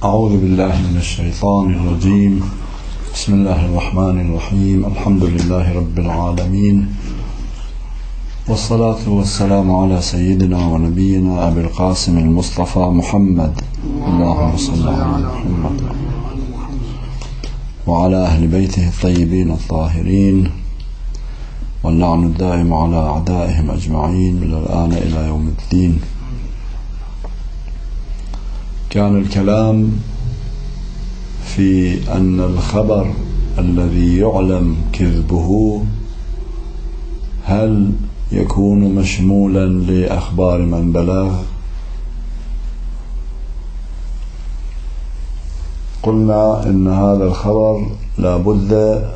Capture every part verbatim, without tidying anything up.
أعوذ بالله من الشيطان الرجيم. بسم الله الرحمن الرحيم. الحمد لله رب العالمين، والصلاة والسلام على سيدنا ونبينا أبي القاسم المصطفى محمد، اللهم صل على محمد وعلى أهل بيته الطيبين الطاهرين، واللعن الدائم على أعدائهم أجمعين من الآن إلى يوم الدين. كان الكلام في أن الخبر الذي يعلم كذبه هل يكون مشمولا لأخبار من بلغ؟ قلنا إن هذا الخبر لا بد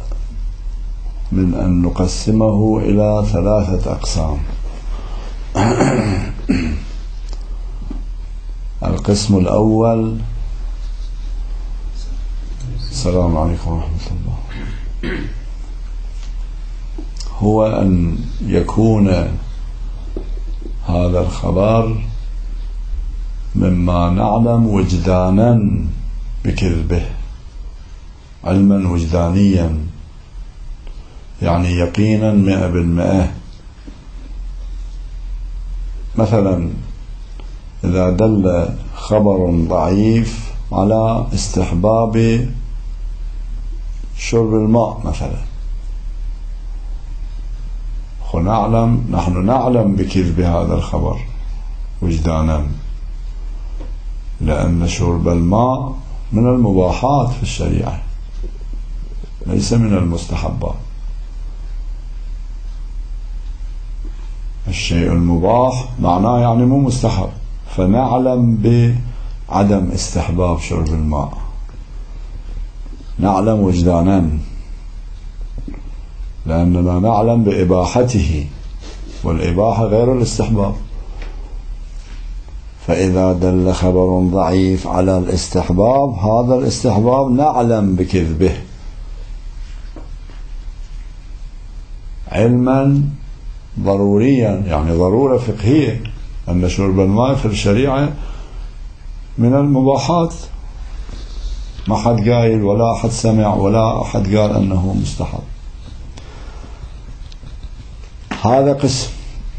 من أن نقسمه إلى ثلاثة أقسام. القسم الأول، السلام عليكم ورحمة الله، هو أن يكون هذا الخبر مما نعلم وجدانا بكذبه، علما وجدانيا، يعني يقينا مئة بالمئة. مثلا إذا دل خبر ضعيف على استحباب شرب الماء مثلا، ونعلم نحن نعلم بكذب هذا الخبر وجدانا، لأن شرب الماء من المباحات في الشريعة ليس من المستحبات. الشيء المباح معناه يعني مو مستحب، فنعلم بعدم استحباب شرب الماء، نعلم وجدانا، لأننا نعلم بإباحته، والإباحة غير الاستحباب. فإذا دل خبر ضعيف على الاستحباب، هذا الاستحباب نعلم بكذبه علما ضروريا، يعني ضرورة فقهية، أن شرب الماء في الشريعة من المباحات، ما حد قايل ولا أحد سمع ولا أحد قال أنه مستحب. هذا قسم.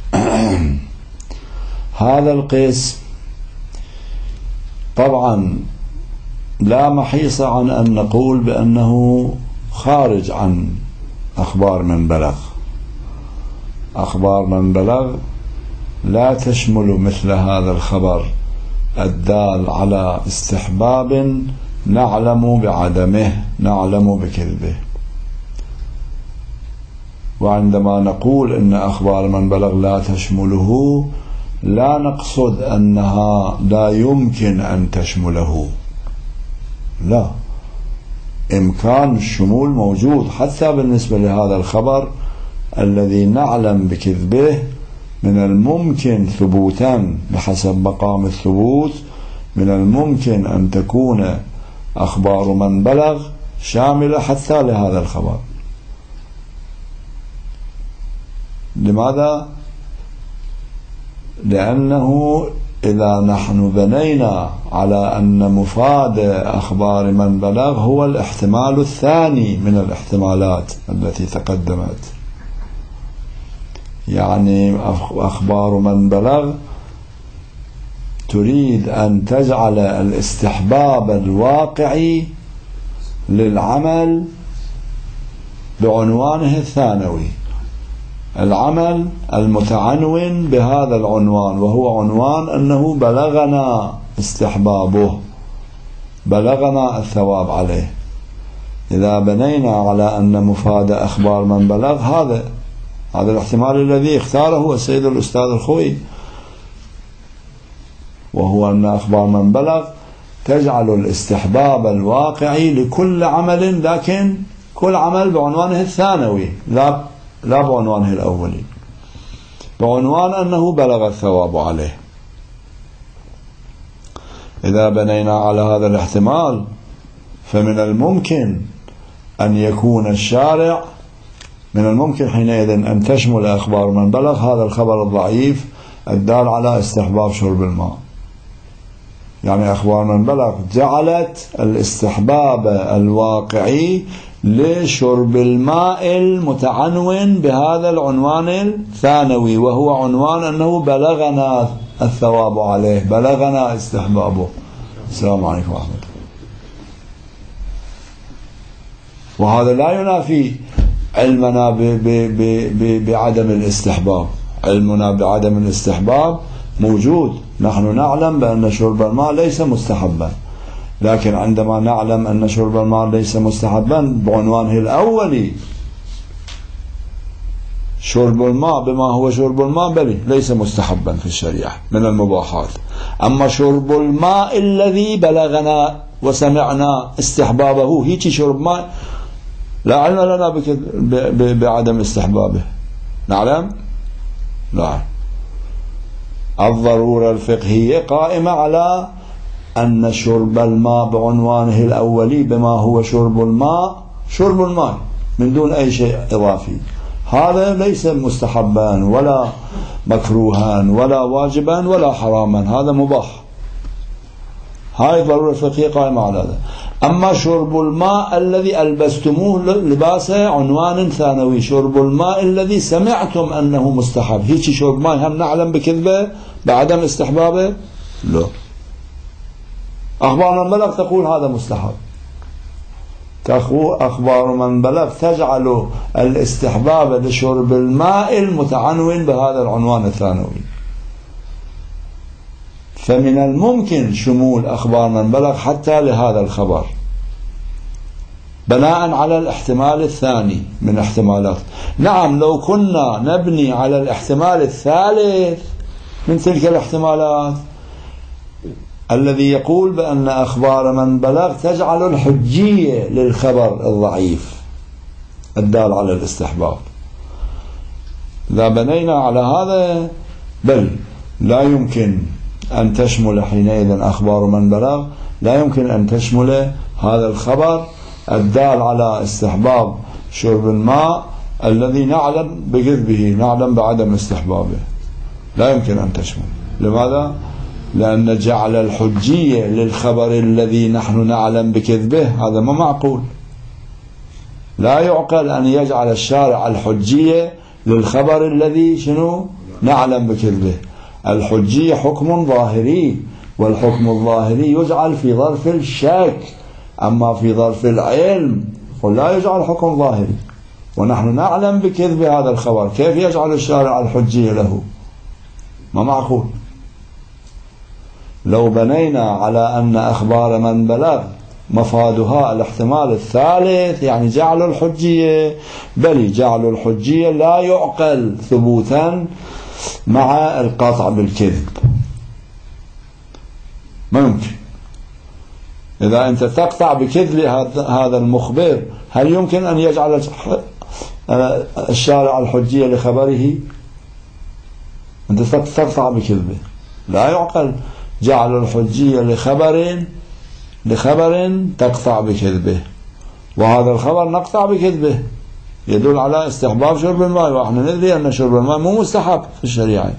هذا القسم طبعا لا محيص عن أن نقول بأنه خارج عن أخبار من بلغ. أخبار من بلغ لا تشمل مثل هذا الخبر الدال على استحباب نعلم بعدمه، نعلم بكذبه. وعندما نقول إن أخبار من بلغ لا تشمله، لا نقصد أنها لا يمكن أن تشمله، لا، إمكان الشمول موجود حتى بالنسبة لهذا الخبر الذي نعلم بكذبه. من الممكن ثبوتا بحسب مقام الثبوت، من الممكن أن تكون أخبار من بلغ شاملة حتى لهذا الخبر. لماذا؟ لأنه إذا نحن بنينا على أن مفاد أخبار من بلغ هو الاحتمال الثاني من الاحتمالات التي تقدمت، يعني أخبار من بلغ تريد أن تجعل الاستحباب الواقعي للعمل بعنوانه الثانوي، العمل المتعنون بهذا العنوان، وهو عنوان أنه بلغنا استحبابه، بلغنا الثواب عليه. إذا بنينا على أن مفاد أخبار من بلغ، هذا هذا الاحتمال الذي اختاره السيد الأستاذ الخوي، وهو أن أخبار من بلغ تجعل الاستحباب الواقعي لكل عمل، لكن كل عمل بعنوانه الثانوي، لا لا بعنوانه الأولي، بعنوان أنه بلغ الثواب عليه. إذا بنينا على هذا الاحتمال، فمن الممكن أن يكون الشارع، من الممكن حينئذ أن تشمل أخبار من بلغ هذا الخبر الضعيف الدال على استحباب شرب الماء. يعني أخبار من بلغ جعلت الاستحباب الواقعي لشرب الماء المتعنون بهذا العنوان الثانوي، وهو عنوان أنه بلغنا الثواب عليه، بلغنا استحبابه. السلام عليكم ورحمة الله. وهذا لا ينافي علمنا ب ب ب ب بعدم الاستحباب. علمنا بعدم الاستحباب موجود، نحن نعلم بأن شرب الماء ليس مستحبا، لكن عندما نعلم أن شرب الماء ليس مستحبا بعنوانه الأولي، شرب الماء بما هو شرب الماء بل ليس مستحبا في الشريعة من المباحات. أما شرب الماء الذي بلغنا وسمعنا استحبابه، هيك شرب ماء لا علم لنا بعدم استحبابه، نعلم؟ لا. الضرورة الفقهية قائمة على أن شرب الماء بعنوانه الأولي بما هو شرب الماء شرب الماء من دون أي شيء إضافي، هذا ليس مستحبا ولا مكروها ولا واجبا ولا حراما، هذا مباح. هاي الضرورة الفقهية قائمة على هذا. أما شرب الماء الذي ألبستموه لباس عنوان ثانوي، شرب الماء الذي سمعتم أنه مستحب، هيك شرب ماء هم نعلم بكذبه بعدم استحبابه؟ لا. أخبار من بلغ تقول هذا مستحب، أخبار من بلغ تجعل الاستحباب لشرب الماء المتعنون بهذا العنوان الثانوي. فمن الممكن شمول أخبار من بلغ حتى لهذا الخبر بناء على الاحتمال الثاني من احتمالات. نعم، لو كنا نبني على الاحتمال الثالث من تلك الاحتمالات الذي يقول بأن أخبار من بلغ تجعل الحجية للخبر الضعيف الدال على الاستحباب، إذا بنينا على هذا بل لا يمكن أن تشمل حينئذ أخبار من بلغ، لا يمكن أن تشمل هذا الخبر الدال على استحباب شرب الماء الذي نعلم بكذبه، نعلم بعدم استحبابه، لا يمكن أن تشمل. لماذا؟ لأن جعل الحجية للخبر الذي نحن نعلم بكذبه هذا ما معقول. لا يعقل أن يجعل الشارع الحجية للخبر الذي شنو نعلم بكذبه. الحجية حكم ظاهري، والحكم الظاهري يجعل في ظرف الشك، أما في ظرف العلم لا يجعل حكم ظاهري، ونحن نعلم بكذب هذا الخبر، كيف يجعل الشارع الحجية له؟ ما معقول. لو بنينا على أن أخبار من بلغ مفادها الاحتمال الثالث، يعني جعل الحجية، بل جعل الحجية لا يعقل ثبوتا مع القطع بالكذب، ما يمكن. إذا أنت تقطع بكذب هذا المخبر، هل يمكن أن يجعل الشارع الحجية لخبره؟ أنت تقطع بكذبه، لا يعقل جعل الحجية لخبر لخبر تقطع بكذبه، وهذا الخبر نقطع بكذبه يدل على استحباب شرب الماء، ونحن ندري أن شرب الماء مو مستحب في الشريعة،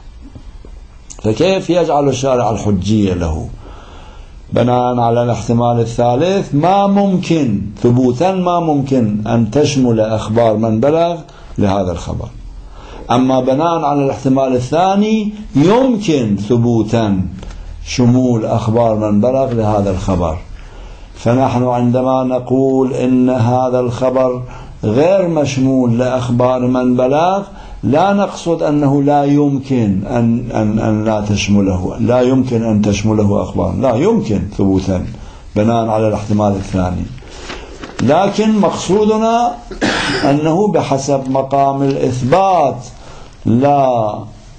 فكيف يجعل الشارع الحجية له؟ بناء على الاحتمال الثالث ما ممكن ثبوتا ما ممكن أن تشمل أخبار من بلغ لهذا الخبر. أما بناء على الاحتمال الثاني يمكن ثبوتا شمول أخبار من بلغ لهذا الخبر. فنحن عندما نقول إن هذا الخبر غير مشمول لأخبار من بلغ، لا نقصد أنه لا يمكن أن, أن, أن لا تشمله، لا يمكن أن تشمله أخبار، لا يمكن ثبوتا بناء على الاحتمال الثاني، لكن مقصودنا أنه بحسب مقام الإثبات لا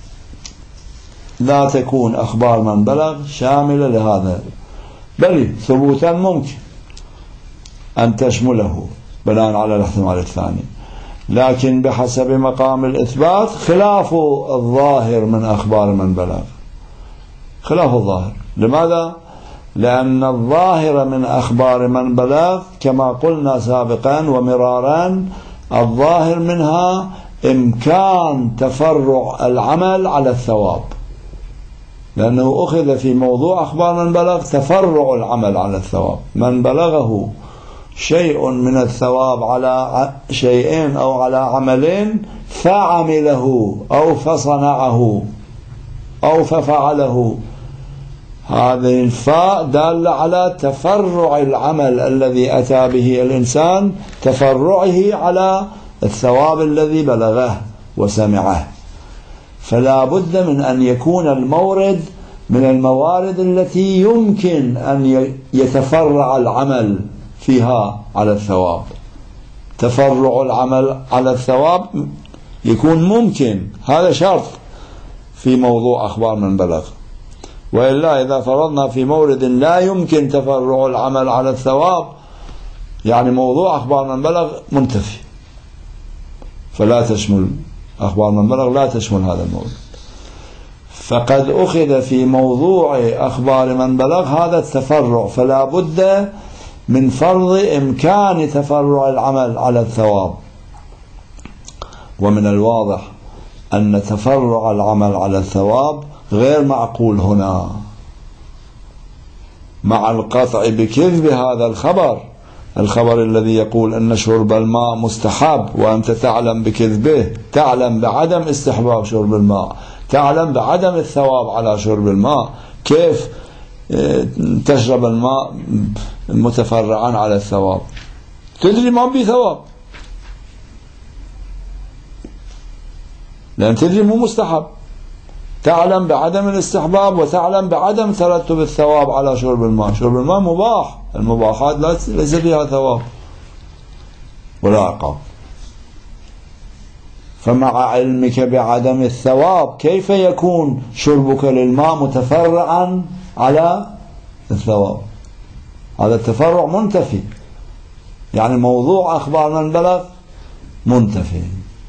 لا تكون أخبار من بلغ شاملة لهذا، بل ثبوتا ممكن أن تشمله بناء على الاحتمال الثاني، لكن بحسب مقام الإثبات خلاف الظاهر من أخبار من بلغ، خلاف الظاهر. لماذا؟ لأن الظاهر من أخبار من بلغ كما قلنا سابقا ومرارا، الظاهر منها إمكان تفرع العمل على الثواب، لأنه أخذ في موضوع أخبار من بلغ تفرع العمل على الثواب. من بلغه شيء من الثواب على شيئين أو على عملين فعمله أو فصنعه أو ففعله، هذه الفاء دالة على تفرع العمل الذي أتى به الإنسان، تفرعه على الثواب الذي بلغه وسمعه. فلا بد من أن يكون المورد من الموارد التي يمكن أن يتفرع العمل فيها على الثواب. تفرع العمل على الثواب يكون ممكن، هذا شرط في موضوع أخبار من بلغ. وإلا إذا فرضنا في مورد لا يمكن تفرع العمل على الثواب، يعني موضوع أخبار من بلغ منتفي، فلا تشمل أخبار من بلغ، لا تشمل هذا المورد. فقد أخذ في موضوع أخبار من بلغ هذا التفرع، فلا بد من فرض إمكان تفرع العمل على الثواب. ومن الواضح أن تفرع العمل على الثواب غير معقول هنا، مع القطع بكذب هذا الخبر، الخبر الذي يقول أن شرب الماء مستحب وأنت تعلم بكذبه، تعلم بعدم استحباب شرب الماء، تعلم بعدم الثواب على شرب الماء، كيف تشرب الماء متفرعا على الثواب؟ تدري ما بي ثواب، لأن تدري مو مستحب، تعلم بعدم الاستحباب وتعلم بعدم ترتب الثواب على شرب الماء. شرب الماء مباح، المباحات ليس فيها ثواب ولا عقاب. فمع علمك بعدم الثواب كيف يكون شربك للماء متفرعا على الثواب؟ هذا التفرع منتفي، يعني موضوع أخبار من بلغ منتفي.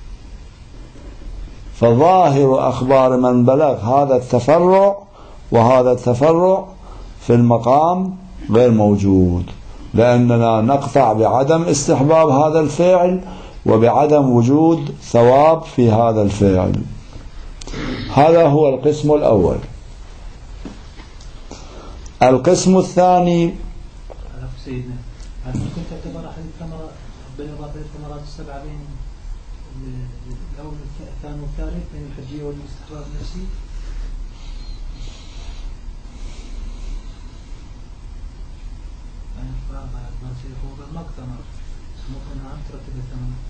فظاهر أخبار من بلغ هذا التفرع، وهذا التفرع في المقام غير موجود، لأننا نقطع بعدم استحباب هذا الفعل وبعدم وجود ثواب في هذا الفعل. هذا هو القسم الأول. القسم الثاني، سيدنا هل ممكن تعتبر أحد الثمرات بالإضافة للثمرات السبعة بين الأول الثاني والثالث بين الحجية والاستحباب النفسي؟ يعني فرضا ما تصير هو بالمقتنع ممكن أن ترتب الثمرات.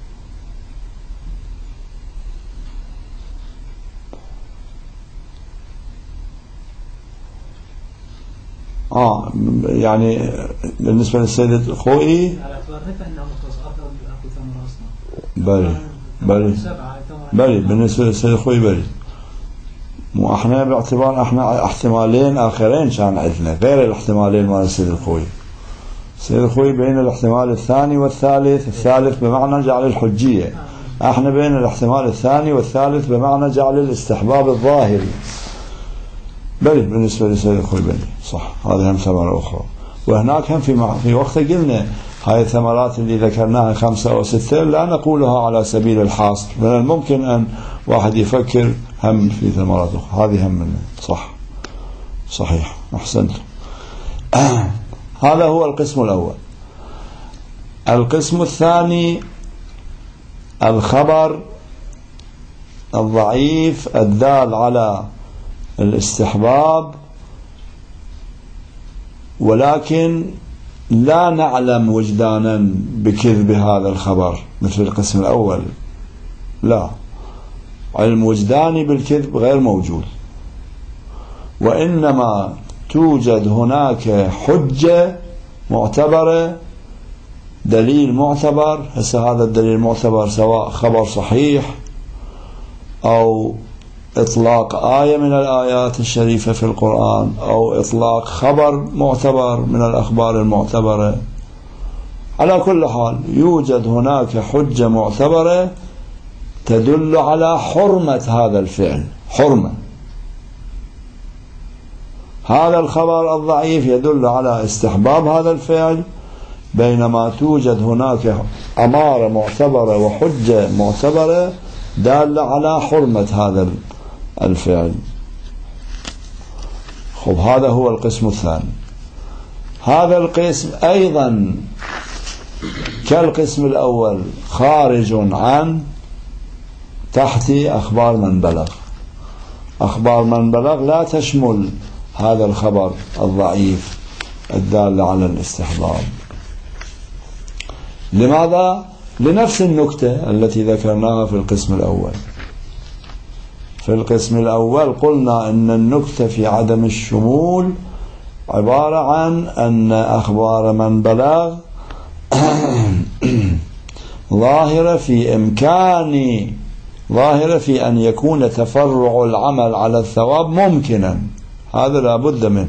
آه يعني بالنسبة للسيد الخوئي على اعتبار نفع أنه مختصرات أكو ثمرة أصلا. بلي بلي بلي بالنسبة للسيد الخوئي بلي. مو احنا باعتبار احنا احتمالين آخرين كان عندنا غير الاحتمالين مال السيد الخوئي. السيد الخوئي بين الاحتمال الثاني والثالث، الثالث بمعنى جعل الحجية، احنا بين الاحتمال الثاني والثالث بمعنى جعل الاستحباب الظاهري. بلي بالنسبة للسيد الخوئي بلي صح، هذه هم ثمرة أخرى. وهناك هم في في وقت قلنا هاي الثمرات اللي ذكرناها خمسة أو ستة لا نقولها على سبيل الحاصر، من الممكن أن واحد يفكر هم في ثمرات أخرى، هذه هم منه صح صحيح أحسنت. هذا هو القسم الأول. القسم الثاني الخبر الضعيف الدال على الاستحباب ولكن لا نعلم وجدانا بكذب هذا الخبر مثل القسم الأول، لا، علم وجداني بالكذب غير موجود، وإنما توجد هناك حجة معتبرة، دليل معتبر. هسه هذا الدليل معتبر سواء خبر صحيح أو إطلاق آية من الآيات الشريفة في القرآن أو إطلاق خبر معتبر من الأخبار المعتبرة. على كل حال يوجد هناك حجة معتبرة تدل على حرمة هذا الفعل، حرمة. هذا الخبر الضعيف يدل على استحباب هذا الفعل، بينما توجد هناك أمارة معتبرة وحجة معتبرة دالة على حرمة هذا الفعل. خب هذا هو القسم الثاني. هذا القسم أيضا كالقسم الأول خارج عن تحت أخبار من بلغ. أخبار من بلغ لا تشمل هذا الخبر الضعيف الدال على الاستحباب. لماذا؟ لنفس النكتة التي ذكرناها في القسم الأول. في القسم الأول قلنا أن النكتة في عدم الشمول عبارة عن أن أخبار من بلغ ظاهرة في إمكان ظاهرة في أن يكون تفرع العمل على الثواب ممكنا، هذا لا بد منه.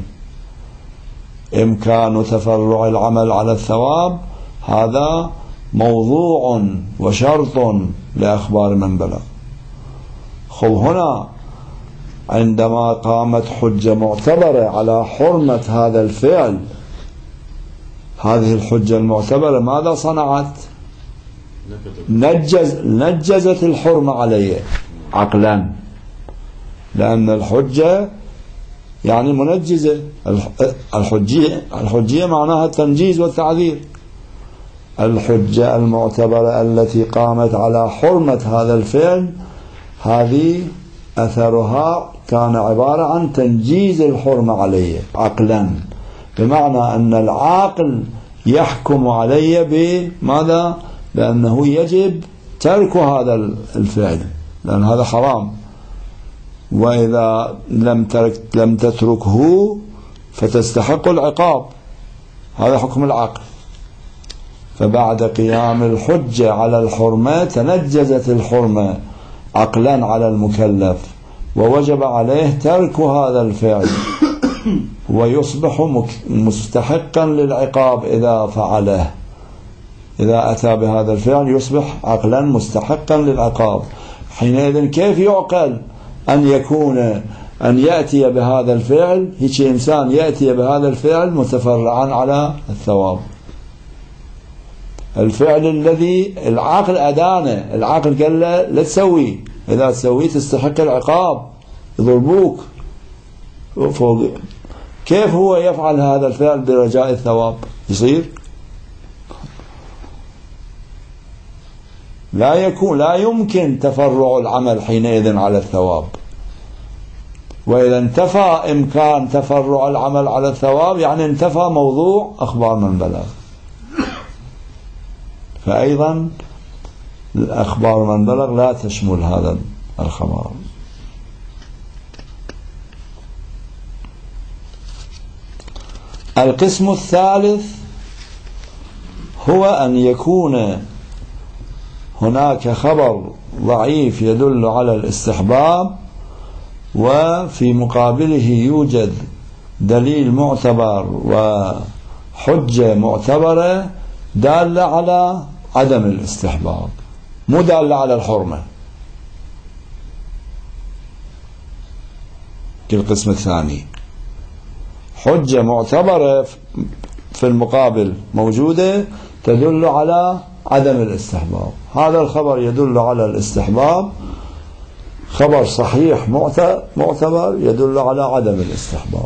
إمكان تفرع العمل على الثواب هذا موضوع وشرط لأخبار من بلغ. خب هنا عندما قامت حجة معتبرة على حرمة هذا الفعل، هذه الحجة المعتبرة ماذا صنعت؟ نجز نجزت الحرمة عليه عقلا، لأن الحجة يعني منجزة. الحجية الحجية معناها التنجيز والتعذير. الحجة المعتبرة التي قامت على حرمة هذا الفعل هذه أثرها كان عبارة عن تنجيز الحرمة عليه عقلا، بمعنى أن العاقل يحكم عليه بماذا؟ بأنه يجب ترك هذا الفعل لأن هذا حرام، وإذا لم ترك لم تتركه فتستحق العقاب. هذا حكم العقل. فبعد قيام الحجة على الحرمة تنجزت الحرمة عقلا على المكلف، ووجب عليه ترك هذا الفعل ويصبح مستحقا للعقاب إذا فعله. إذا أتى بهذا الفعل يصبح عقلا مستحقا للعقاب. حينئذ كيف يعقل أن يكون أن يأتي بهذا الفعل، هيك إنسان يأتي بهذا الفعل متفرعا على الثواب، الفعل الذي العقل أدانه، العقل قال له لا تسوي، إذا تسوي تستحق العقاب، يضربوك فوق. كيف هو يفعل هذا الفعل برجاء الثواب؟ يصير لا يكون لا يمكن تفرع العمل حينئذ على الثواب. وإذا انتفى إمكان تفرع العمل على الثواب يعني انتفى موضوع أخبار من بلغ. فأيضا الأخبار من بلغ لا تشمل هذا الخبر. القسم الثالث هو أن يكون هناك خبر ضعيف يدل على الاستحباب، وفي مقابله يوجد دليل معتبر وحجة معتبرة دالة على عدم الاستحباب، مو دالة على الحرمة. القسم الثاني حجة معتبرة في المقابل موجودة تدل على عدم الاستحباب. هذا الخبر يدل على الاستحباب، خبر صحيح معتبر يدل على عدم الاستحباب.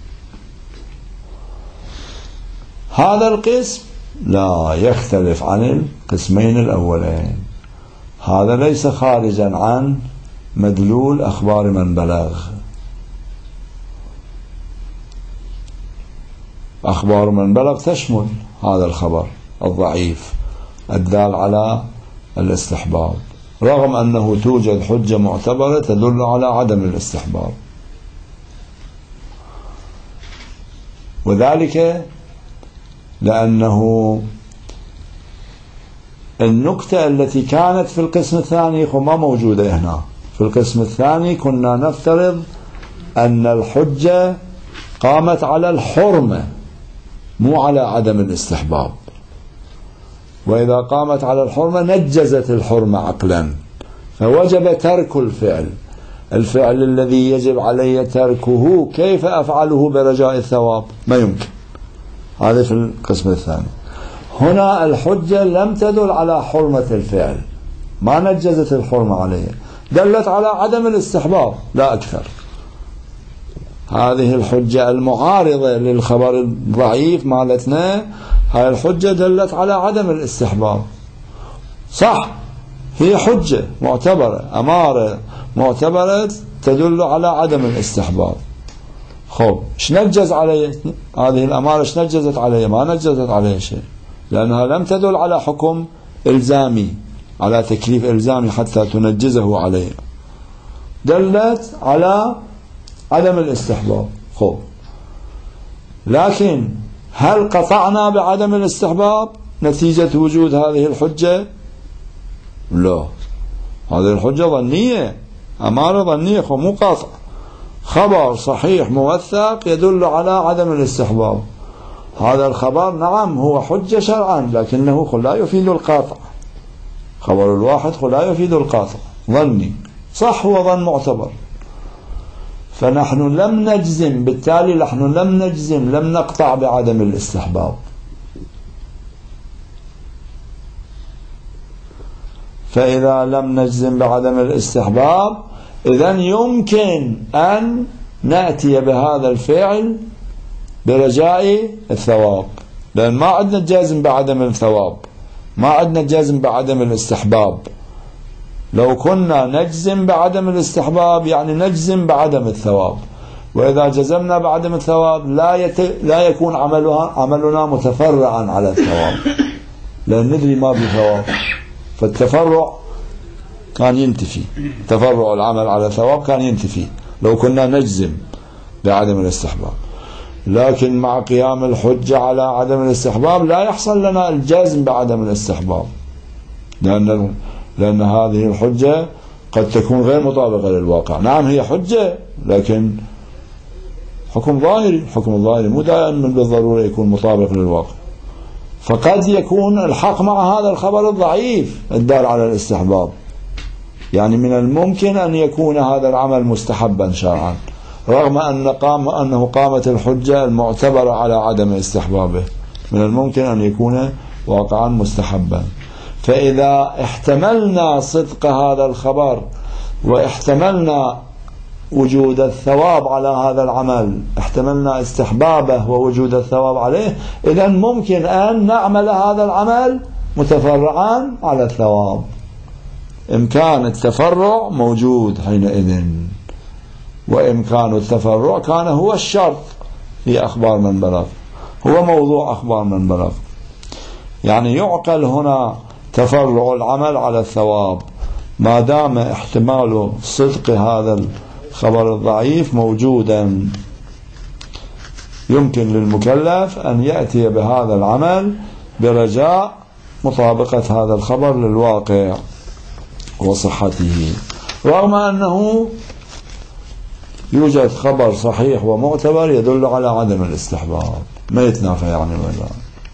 هذا القسم لا يختلف عن القسمين الأولين. هذا ليس خارجا عن مدلول أخبار من بلغ. أخبار من بلغ تشمل هذا الخبر الضعيف الدال على الاستحباب، رغم أنه توجد حجة معتبرة تدل على عدم الاستحباب. وذلك لأنه النكتة التي كانت في القسم الثاني ما موجودة هنا. في القسم الثاني كنا نفترض أن الحجة قامت على الحرمة مو على عدم الاستحباب، وإذا قامت على الحرمة نجزت الحرمة عقلا، فوجب ترك الفعل. الفعل الذي يجب علي تركه كيف أفعله برجاء الثواب؟ ما يمكن. هذا في القسم الثاني. هنا الحجة لم تدل على حرمة الفعل، ما نجزت الحرمة عليه، دلت على عدم الاستحباب لا أكثر. هذه الحجة المعارضة للخبر الضعيف مالتنا، هذه الحجة دلت على عدم الاستحباب. صح، هي حجة معتبرة، أمارة معتبرة تدل على عدم الاستحباب. خب شنجز عليه هذه الأمارة؟ شنجزت عليه؟ ما نجزت عليه شيء، لأنها لم تدل على حكم إلزامي، على تكليف إلزامي حتى تنجزه عليه، دلت على عدم الاستحباب. خب لكن هل قطعنا بعدم الاستحباب نتيجة وجود هذه الحجة؟ لا، هذه الحجة ظنية، أمارة ظنية، مو قاطع. خبر صحيح موثق يدل على عدم الاستحباب، هذا الخبر نعم هو حجة شرعا، لكنه لا يفيد القاطع. خبر الواحد لا يفيد القاطع، ظني، صح، هو ظن معتبر. فنحن لم نجزم، بالتالي نحن لم نجزم، لم نقطع بعدم الاستحباب. فإذا لم نجزم بعدم الاستحباب، إذن يمكن أن نأتي بهذا الفعل برجاء الثواب، لأن ما عندنا جازم بعدم الثواب، ما عندنا جازم بعدم الاستحباب. لو كنا نجزم بعدم الاستحباب يعني نجزم بعدم الثواب، وإذا جزمنا بعدم الثواب لا يت... لا يكون عملها عملنا متفرعا على الثواب، لأن ندري ما في ثواب، فالتفرع كان ينتفي، تفرع العمل على الثواب كان ينتفي لو كنا نجزم بعدم الاستحباب. لكن مع قيام الحجة على عدم الاستحباب لا يحصل لنا الجزم بعدم الاستحباب، لأن لأن هذه الحجة قد تكون غير مطابقة للواقع. نعم هي حجة، لكن حكم ظاهري، الحكم الظاهري مو دائما بالضرورة يكون مطابق للواقع، فقد يكون الحق مع هذا الخبر الضعيف الدال على الاستحباب. يعني من الممكن أن يكون هذا العمل مستحبا شرعا، رغم أن قام أنه قامت الحجة المعتبرة على عدم استحبابه، من الممكن أن يكون واقعا مستحبا. فإذا احتملنا صدق هذا الخبر واحتملنا وجود الثواب على هذا العمل، احتملنا استحبابه ووجود الثواب عليه، إذن ممكن أن نعمل هذا العمل متفرعا على الثواب. إمكان التفرع موجود حينئذ، وإمكان التفرع كان هو الشرط في أخبار من بلغ، هو موضوع أخبار من بلغ. يعني يعقل هنا تفرع العمل على الثواب ما دام احتمال صدق هذا الخبر الضعيف موجودا. يمكن للمكلف أن يأتي بهذا العمل برجاء مطابقة هذا الخبر للواقع وصحته، رغم أنه يوجد خبر صحيح ومعتبر يدل على عدم الاستحباب، ما يتنافى يعني ولا.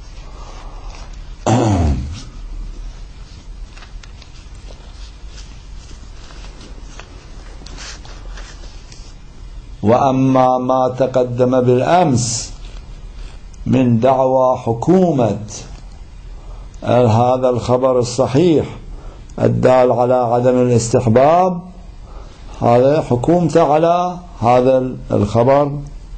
وأما ما تقدم بالأمس من دعوى حكومة هذا الخبر الصحيح الدال على عدم الاستحباب، هذا حكومته على هذا الخبر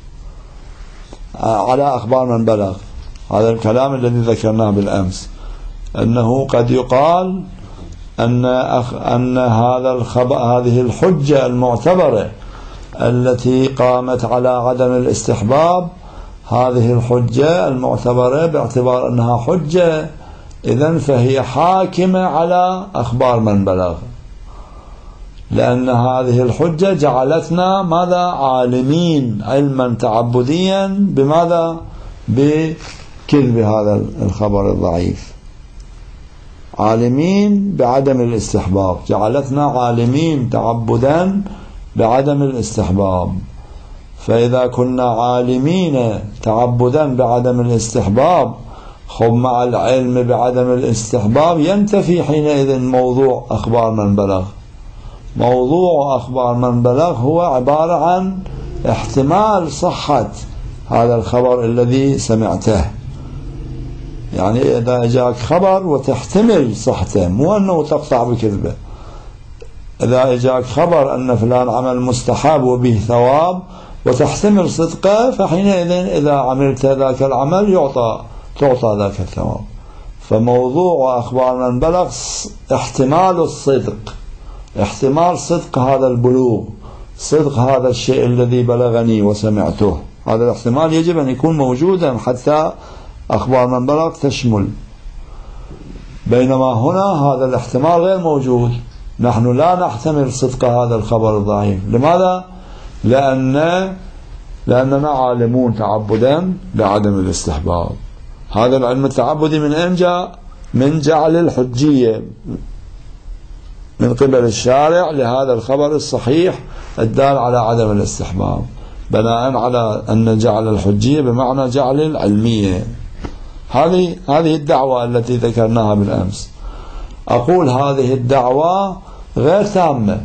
على أخبار من بلغ. هذا الكلام الذي ذكرناه بالأمس، أنه قد يقال أن أخ أن هذا الخبر، هذه الحجة المعتبرة التي قامت على عدم الاستحباب، هذه الحجة المعتبرة باعتبار أنها حجة، إذن فهي حاكمة على أخبار من بلغ، لأن هذه الحجة جعلتنا ماذا؟ عالمين علما تعبديا بماذا؟ بكذب هذا الخبر الضعيف، عالمين بعدم الاستحباب، جعلتنا عالمين تعبدا بعدم الاستحباب. فإذا كنا عالمين تعبدا بعدم الاستحباب، خب مع العلم بعدم الاستحباب ينتفي حينئذ موضوع أخبار من بلغ. موضوع أخبار من بلغ هو عبارة عن احتمال صحة هذا الخبر الذي سمعته. يعني إذا جاءك خبر وتحتمل صحته، مو أنه تقطع بكذبه. إذا جاءك خبر أن فلان عمل مستحب وبه ثواب، وتحتمل صدقه، فحينئذ إذا عملت ذاك العمل يعطى تعطى ذاك الثواب. فموضوع أخبار من بلغ احتمال الصدق، احتمال صدق هذا البلوغ، صدق هذا الشيء الذي بلغني وسمعته، هذا الاحتمال يجب أن يكون موجودا حتى أخبار من بلغ تشمل. بينما هنا هذا الاحتمال غير موجود، نحن لا نحتمل صدق هذا الخبر الضعيف. لماذا؟ لأن لأننا عالمون تعبدا بعدم الاستحباب. هذا العلم التعبدي من أين جاء؟ من جعل الحجية من قبل الشارع لهذا الخبر الصحيح الدال على عدم الاستحباب، بناء على أن جعل الحجية بمعنى جعل العلمية. هذه هذه الدعوة التي ذكرناها بالأمس. أقول هذه الدعوة غير تامة،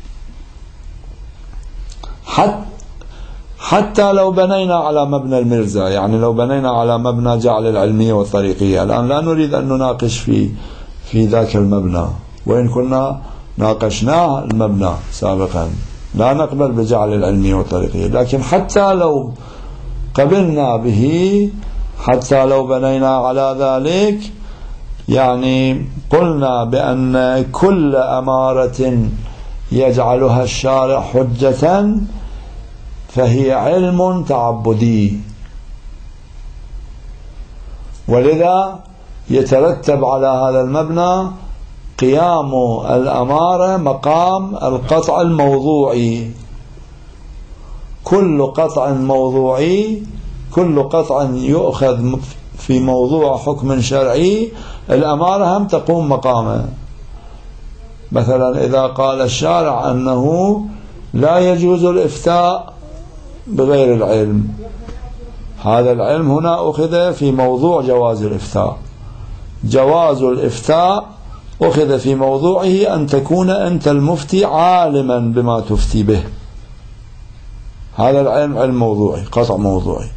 حتى حتى لو بنينا على مبنى المرزا، يعني لو بنينا على مبنى جعل العلمية والطريقية. الآن لا نريد أن نناقش في في ذاك المبنى، وإن كنا ناقشناه المبنى سابقا، لا نقبل بجعل العلمية والطريقية. لكن حتى لو قبلنا به، حتى لو بنينا على ذلك، يعني قلنا بأن كل أمارة يجعلها الشارع حجة فهي علم تعبدي، ولذا يترتب على هذا المبنى قيام الأمارة مقام القطع الموضوعي. كل قطع موضوعي، كل قطع يؤخذ في موضوع حكم شرعي، الأمارة هم تقوم مقامه. مثلا إذا قال الشارع أنه لا يجوز الإفتاء بغير العلم، هذا العلم هنا أخذ في موضوع جواز الإفتاء. جواز الإفتاء أخذ في موضوعه أن تكون أنت المفتي عالما بما تفتي به. هذا العلم علم موضوعي، قطع موضوعي.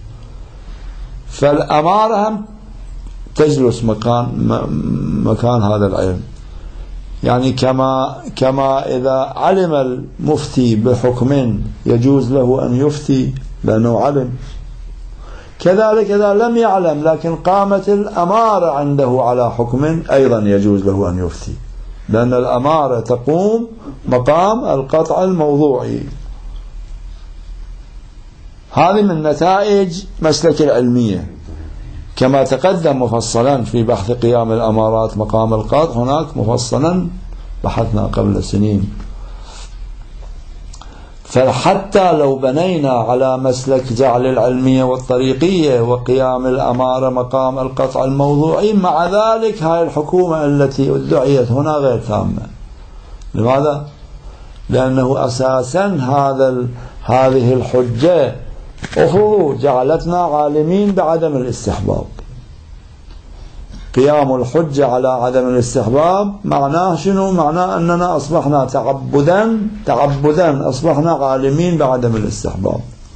فالأمارة هم تجلس مكان مكان هذا العلم. يعني كما كما إذا علم المفتي بحكم يجوز له أن يفتي لأنه علم، كذلك إذا لم يعلم لكن قامت الأمارة عنده على حكم أيضا يجوز له أن يفتي، لأن الأمارة تقوم مقام القطع الموضوعي. هذه من نتائج مسلك العلمية، كما تقدم مفصلا في بحث قيام الأمارات مقام القطع، هناك مفصلا بحثنا قبل سنين. فحتى لو بنينا على مسلك جعل العلمية والطريقية وقيام الأمارة مقام القطع الموضوعي، مع ذلك هاي الحكومة التي ادعيت هنا غير تامة. لماذا؟ لأنه أساسا هذا هذه الحجة أخذوا جعلتنا عالمين بعدم الاستحباب. قيام الحجة على عدم الاستحباب معناه شنو؟ معناه أننا أصبحنا تعبدا تعبدا أصبحنا عالمين بعدم الاستحباب.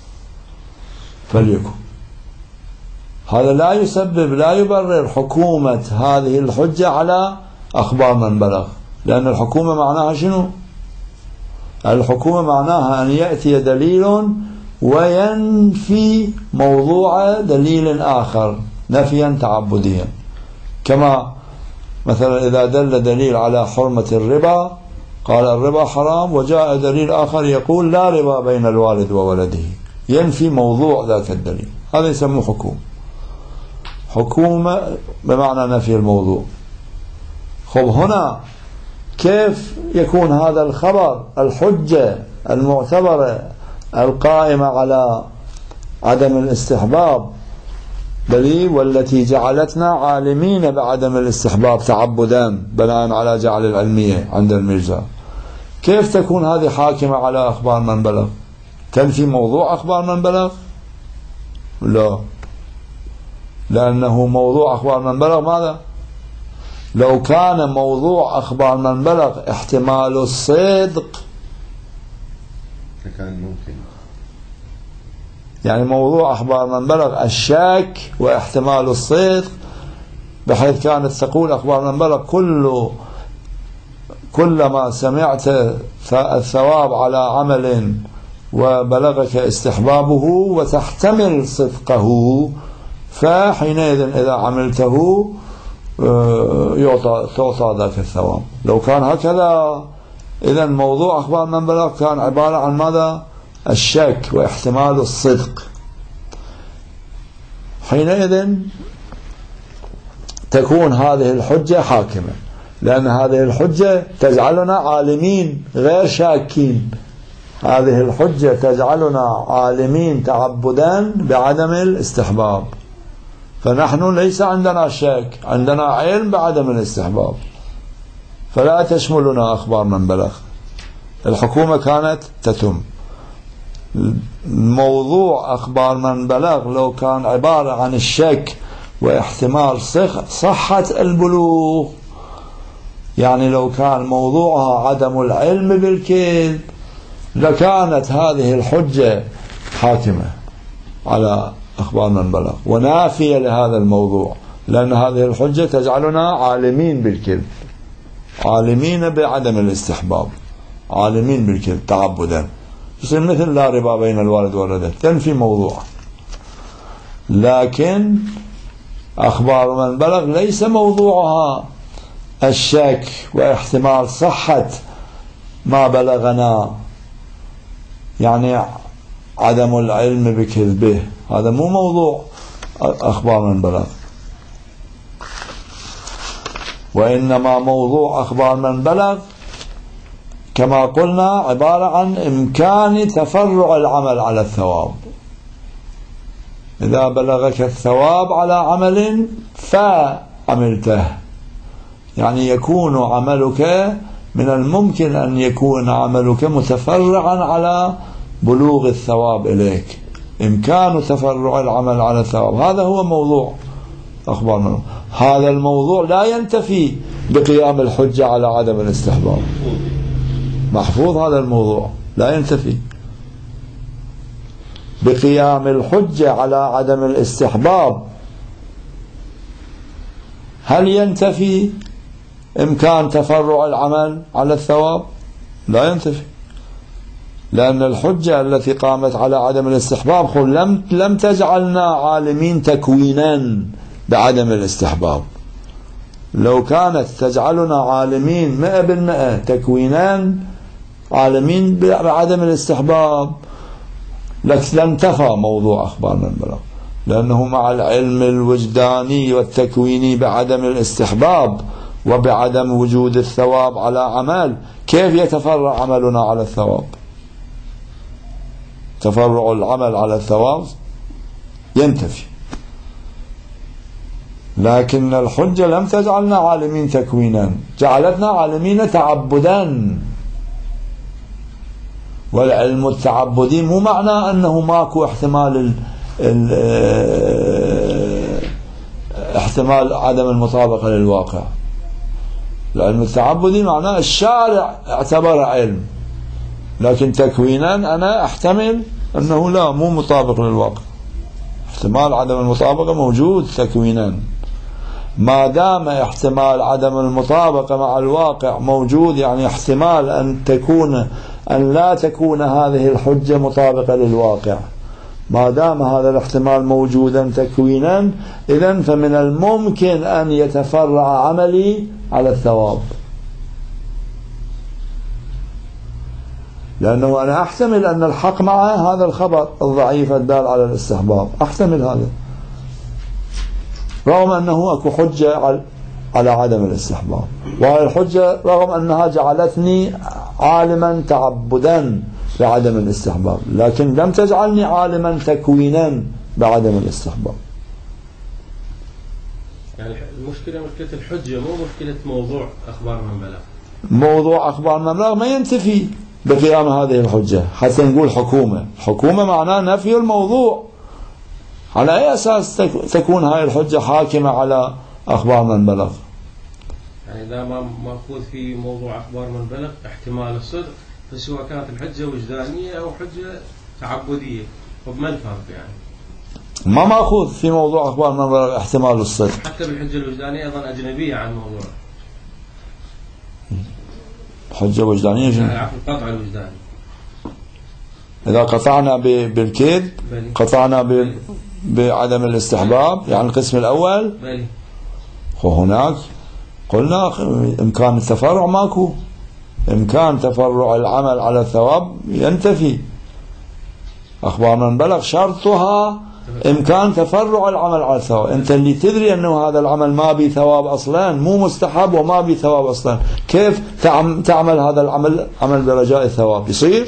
فليكن هذا لا يسبب لا يبرر حكومة هذه الحجة على أخبار من بلغ، لأن الحكومة معناها شنو؟ الحكومة معناها أن يأتي دليل وينفي موضوع دليل آخر نفيا تعبديا. كما مثلا إذا دل دليل على حرمة الربا، قال الربا حرام، وجاء دليل آخر يقول لا ربا بين الوالد وولده، ينفي موضوع ذاك الدليل، هذا يسمى حكومة. حكومة بمعنى نفي الموضوع. خب هنا كيف يكون هذا الخبر الحجة المعتبرة القائمة على عدم الاستحباب دليل، والتي جعلتنا عالمين بعدم الاستحباب تعبدا بناء على جعل العلمية عند المرزا، كيف تكون هذه حاكمة على أخبار من بلغ؟ تنفي موضوع أخبار من بلغ؟ لا، لأنه موضوع أخبار من بلغ ماذا؟ لو كان موضوع أخبار من بلغ احتمال الصدق كان ممكن، يعني موضوع أخبار من بلغ الشك واحتمال الصدق، بحيث كانت تقول أخبار من بلغ كل كلما سمعت الثواب على عمل وبلغك استحبابه وتحتمل صدقه، فحينئذ إذا عملته يعطى تعطى ذاك الثواب. لو كان هكذا إذن موضوع أخبار من بلغ كان عبارة عن ماذا؟ الشك واحتمال الصدق. حينئذ تكون هذه الحجة حاكمة، لأن هذه الحجة تجعلنا عالمين غير شاكين. هذه الحجة تجعلنا عالمين تعبدا بعدم الاستحباب، فنحن ليس عندنا شك، عندنا علم بعدم الاستحباب، فلا تشملنا أخبار من بلغ. الحكومة كانت تتم. موضوع أخبار من بلغ لو كان عبارة عن الشك واحتمال صح صحة البلوغ، يعني لو كان موضوعها عدم العلم بالكذب، لكانت هذه الحجة حاكمة على أخبار من بلغ ونافية لهذا الموضوع، لأن هذه الحجة تجعلنا عالمين بالكذب، عالمين بعدم الاستحباب، عالمين بالكذب تعبدا. يصير مثل لا ربا بين الوالد والولد، تنفي موضوع. لكن أخبار من بلغ ليس موضوعها الشك واحتمال صحة ما بلغنا، يعني عدم العلم بكذبه، هذا مو موضوع أخبار من بلغ. وإنما موضوع أخبار من بلغ كما قلنا عبارة عن إمكان تفرع العمل على الثواب. إذا بلغك الثواب على عمل فعملته، يعني يكون عملك من الممكن أن يكون عملك متفرعا على بلوغ الثواب إليك، إمكان تفرع العمل على الثواب، هذا هو موضوع أخبار منه. هذا الموضوع لا ينتفي بقيام الحجة على عدم الاستحباب، محفوظ هذا الموضوع لا ينتفي بقيام الحجة على عدم الاستحباب. هل ينتفي إمكان تفرع العمل على الثواب؟ لا ينتفي، لأن الحجة التي قامت على عدم الاستحباب لم لم تجعلنا عالمين تكوينا بعدم الاستحباب. لو كانت تجعلنا عالمين مئة بالمئة تكوينا عالمين بعدم الاستحباب لانتفى موضوع أخبار من بلغ، لأنه مع العلم الوجداني والتكويني بعدم الاستحباب وبعدم وجود الثواب على عمل، كيف يتفرع عملنا على الثواب؟ تفرع العمل على الثواب ينتفي. لكن الحجة لم تجعلنا عالمين تكوينا، جعلتنا عالمين تعبدا. والعلم التعبدي مو معناه أنه ماكو احتمال ال ال احتمال عدم المطابقة للواقع. العلم التعبدي معناه الشارع اعتبر علم، لكن تكوينا أنا أحتمل أنه لا، مو مطابق للواقع. احتمال عدم المطابقة موجود تكوينا. ما دام احتمال عدم المطابقة مع الواقع موجود، يعني احتمال أن تكون أن لا تكون هذه الحجة مطابقة للواقع، ما دام هذا الاحتمال موجودا تكوينا، إذن فمن الممكن أن يتفرع عملي على الثواب، لأنه أنا أحتمل أن الحق مع هذا الخبر الضعيف الدال على الاستحباب، أحتمل هذا رغم أنه أكو حجة على عدم الاستحباب، وهذه الحجة رغم أنها جعلتني عالما تعبدا بعدم الاستحباب، لكن لم تجعلني عالما تكوينا بعدم الاستحباب. يعني المشكلة مشكلة الحجة، مو مشكلة موضوع أخبار من بلغ. موضوع أخبار من بلغ ما ينتفي بقيام هذه الحجة حتى نقول حكومة. حكومة معناه نفي الموضوع. على أي أساس تكون هذه الحجة حاكمة على أخبار من بلغ؟ يعني إذا ما مأخوذ في موضوع أخبار من بلغ احتمال الصدق، فسواء كانت الحجة وجدانية أو حجة تعبدية، فما الفرق يعني؟ ما مأخوذ في موضوع أخبار من بلغ احتمال الصدق. حتى بالحجة الوجدانية أيضا أجنبية عن الموضوع. حجة وجدانية يعني عفوا القطع الوجداني. إذا قطعنا بالكذب قطعنا بعدم الاستحباب، يعني القسم الأول. وهناك قلنا إمكان التفرع ماكو، إمكان تفرع العمل على الثواب ينتفي. أخبار من بلغ شرطها إمكان تفرع العمل على الثواب. أنت اللي تدري أنه هذا العمل ما بي ثواب أصلا، مو مستحب وما بي ثواب أصلا، كيف تعمل هذا العمل عمل برجاء الثواب؟ يصير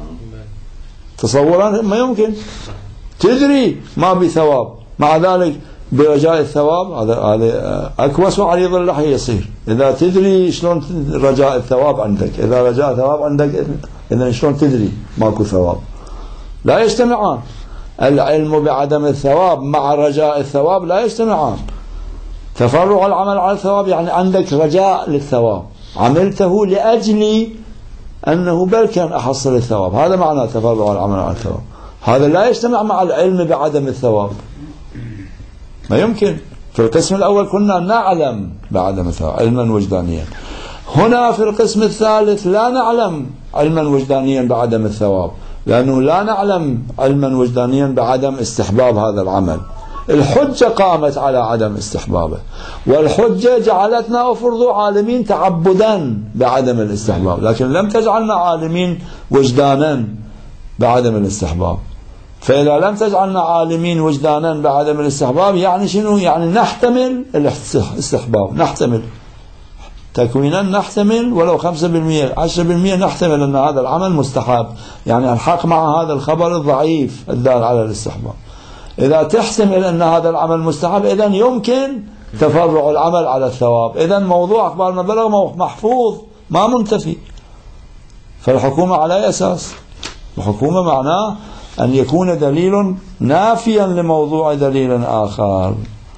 تصورا ما يمكن. تدري ما بي ثواب، مع ذلك برجاء الثواب، هذا هذا أكوس وعريض اللحية يصير. إذا تدري شلون رجاء الثواب عندك، إذا رجاء الثواب عندك إذا شلون تدري ماكو ثواب؟ لا يجتمعان. العلم بعدم الثواب مع رجاء الثواب لا يجتمعان. تفرع العمل على الثواب يعني عندك رجاء للثواب، عملته لأجل أنه بل كان أحصل الثواب، هذا معنى تفرع العمل على الثواب. هذا لا يجتمع مع العلم بعدم الثواب، ما يمكن. في القسم الأول كنا نعلم بعدم الثواب علما وجدانيا، هنا في القسم الثالث لا نعلم علما وجدانيا بعدم الثواب، لأنه لا نعلم علما وجدانيا بعدم استحباب هذا العمل. الحجة قامت على عدم استحبابه، والحجة جعلتنا أفرض عالمين تعبدا بعدم الاستحباب، لكن لم تجعلنا عالمين وجدانا بعدم الاستحباب. فإذا لم تجعلنا عالمين وجدانا بعدم الاستحباب يعني شنو؟ يعني نحتمل الاستحباب، نحتمل تكوينا، نحتمل ولو خمسة بالمئة عشرة بالمئة نحتمل أن هذا العمل مستحب، يعني الحق مع هذا الخبر الضعيف الدال على الاستحباب. إذا تحتمل أن هذا العمل مستحب إذن يمكن تفرع العمل على الثواب، إذن موضوع أخبار من بلغ محفوظ ما منتفي. فالحكومة على أي أساس؟ الحكومة معناه أن يكون دليل نافيا لموضوع دليل آخر.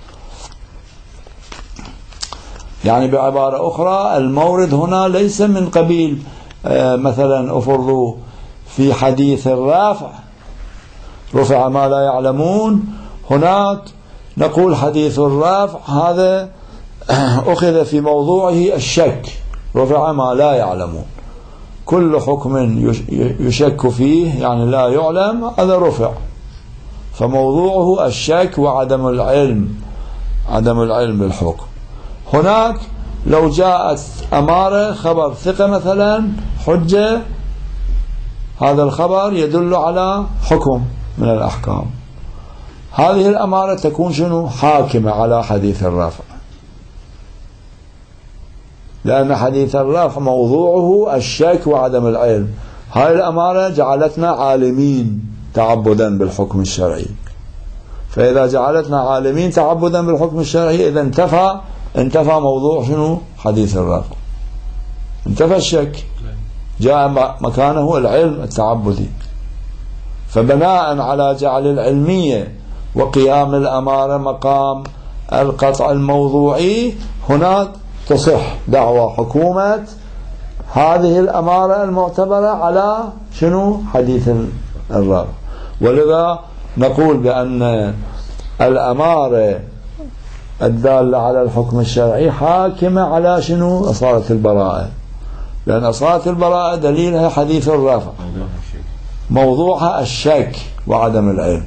يعني بعبارة أخرى المورد هنا ليس من قبيل مثلا أفرضوا في حديث الرافع رفع ما لا يعلمون، هناك نقول حديث الرافع هذا أخذ في موضوعه الشك، رفع ما لا يعلمون، كل حكم يشك فيه يعني لا يعلم هذا رفع، فموضوعه الشك وعدم العلم، عدم العلم بالحكم. هناك لو جاءت أمارة خبر ثقة مثلا حجة، هذا الخبر يدل على حكم من الأحكام، هذه الأمارة تكون شنو؟ حاكمة على حديث الرافع، لأن حديث الرافع موضوعه الشك وعدم العلم. هذه الأمارة جعلتنا عالمين تعبدا بالحكم الشرعي، فإذا جعلتنا عالمين تعبدا بالحكم الشرعي إذا انتفى انتفى موضوع شنو؟ حديث الرافع، انتفى الشك، جاء مكانه العلم التعبدي. فبناء على جعل العلمية وقيام الأمارة مقام القطع الموضوعي، هناك تصح دعوى حكومة هذه الأمارة المعتبرة على شنو؟ حديث الرافع. ولذا نقول بأن الأمارة الدالة على الحكم الشرعي حاكمة على شنو؟ أصالة البراءة، لأن أصالة البراءة دليلها حديث الرافع، موضوعها الشك وعدم العلم.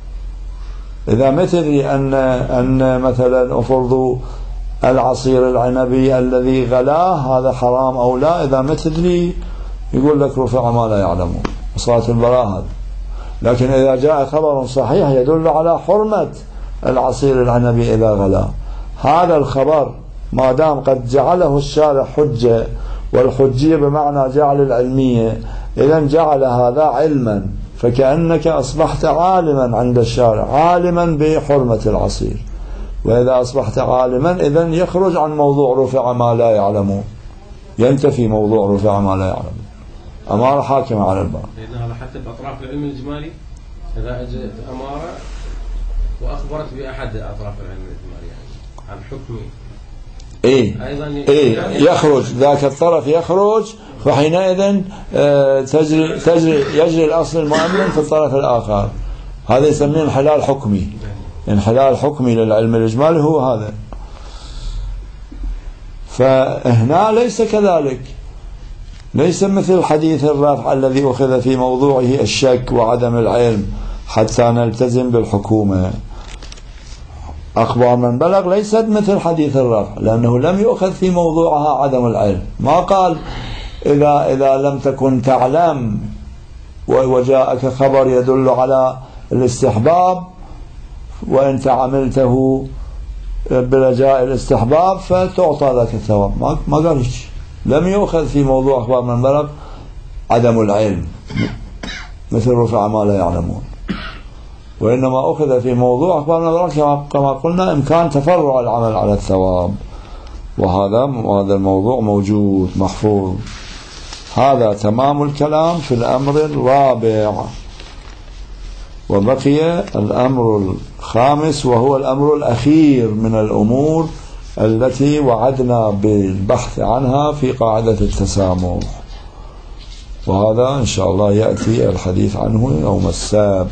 إذا ما تدري أن أن مثلا أفرض العصير العنبي الذي غلاه هذا حرام أو لا، إذا ما تدري يقول لك رفع ما لا يعلمون، أصالة البراءة هذا. لكن إذا جاء خبر صحيح يدل على حرمة العصير العنبي إذا غلا، هذا الخبر ما دام قد جعله الشارع حجة، والحجية بمعنى جعل العلمية، إذن جعل هذا علما، فكأنك أصبحت عالما عند الشارع، عالما بحرمة العصير. وإذا أصبحت عالما إذن يخرج عن موضوع رفع ما لا يعلمون، ينتفي موضوع رفع ما لا يعلمون، أمارة حاكمة على الباب. لأن هذا حتى بأطراف العلم الإجمالي إذا أجت أمارة وأخبرت بأحد أطراف العلم الإجمالي يعني عن حكمه، إيه إيه يخرج ذاك الطرف، يخرج، وحينئذ تجري تجري يجري الأصل المؤمن في الطرف الآخر، هذا يسميه انحلال حكمي. انحلال حكمي للعلم الإجمالي هو هذا. فهنا ليس كذلك، ليس مثل حديث الرفع الذي أخذ في موضوعه الشك وعدم العلم حتى نلتزم بالحكومة. أخبار من بلغ ليست مثل حديث الرفع، لأنه لم يؤخذ في موضوعها عدم العلم. ما قال إذا, إذا لم تكن تعلم وجاءك خبر يدل على الاستحباب وإنت عملته برجاء الاستحباب فتعطى ذاك الثواب. ما, ما قال هيك. لم يؤخذ في موضوع أخبار من بلغ عدم العلم مثل رفع ما لا يعلمون، وإنما أخذ في موضوع أخبار من بلغ كما قلنا إمكان تفرع العمل على الثواب، وهذا وهذا الموضوع موجود محفوظ. هذا تمام الكلام في الأمر الرابع. وبقي الأمر الخامس وهو الأمر الأخير من الأمور التي وعدنا بالبحث عنها في قاعدة التسامح، وهذا إن شاء الله يأتي الحديث عنه يوم السبت.